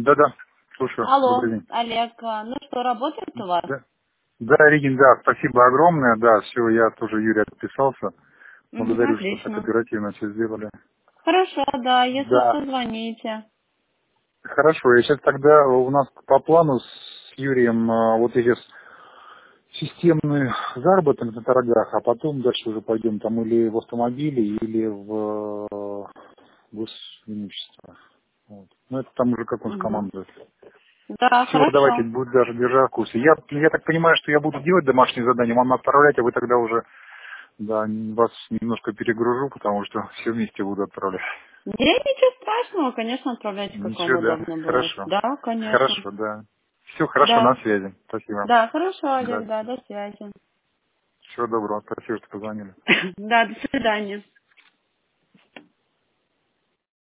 Да-да, слушаю. Алло, Добрый день. Олег, ну что, работает у вас? Да, да, Регин, да, спасибо огромное. Да, все, я тоже, Юрий, отписался. Благодарю, что так Отлично. оперативно все сделали. Хорошо, да, если Да, что, звоните. хорошо. Я сейчас тогда у нас по плану с Юрием вот эти системные заработок на торгах, а потом дальше уже пойдем там или в автомобили, или в госимущество. Вот. Ну, это там уже как он Мгм. скомандует. Да, Все, давайте, хорошо. будет даже держа в курсе. Я так понимаю, что я буду делать домашние задания, вам отправлять, а вы тогда уже, да, вас немножко перегружу, потому что все вместе буду отправлять. Да ничего страшного, конечно, отправляйте, как вам Ничего, да. удобно будет. Хорошо. Да, конечно. Хорошо, да. Все хорошо, на Да, связи. Спасибо. да, хорошо, Да. Олег, да, до связи. Всего доброго. Спасибо, что позвонили. Да, до свидания.